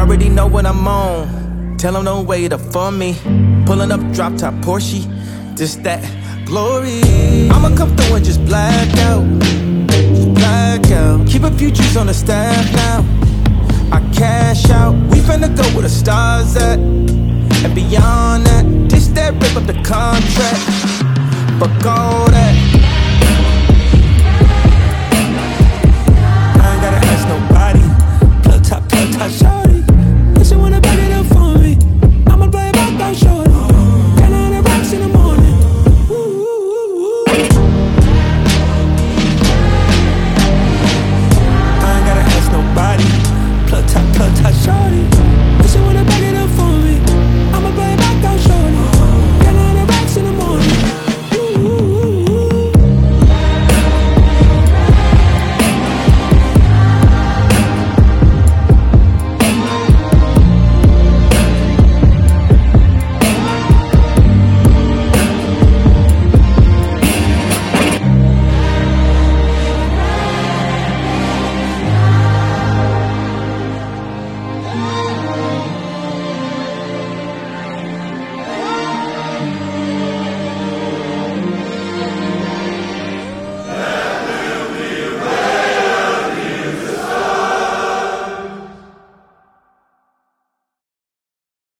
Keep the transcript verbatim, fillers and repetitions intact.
already know what I'm on. Tell them don't wait up for me. Pulling up drop top Porsche, just that glory. I'ma come through and just black out, just black out. Keep a few G's on the staff now. I cash out, we finna go where the stars at. And beyond that, this that rip up the contract. Fuck all that.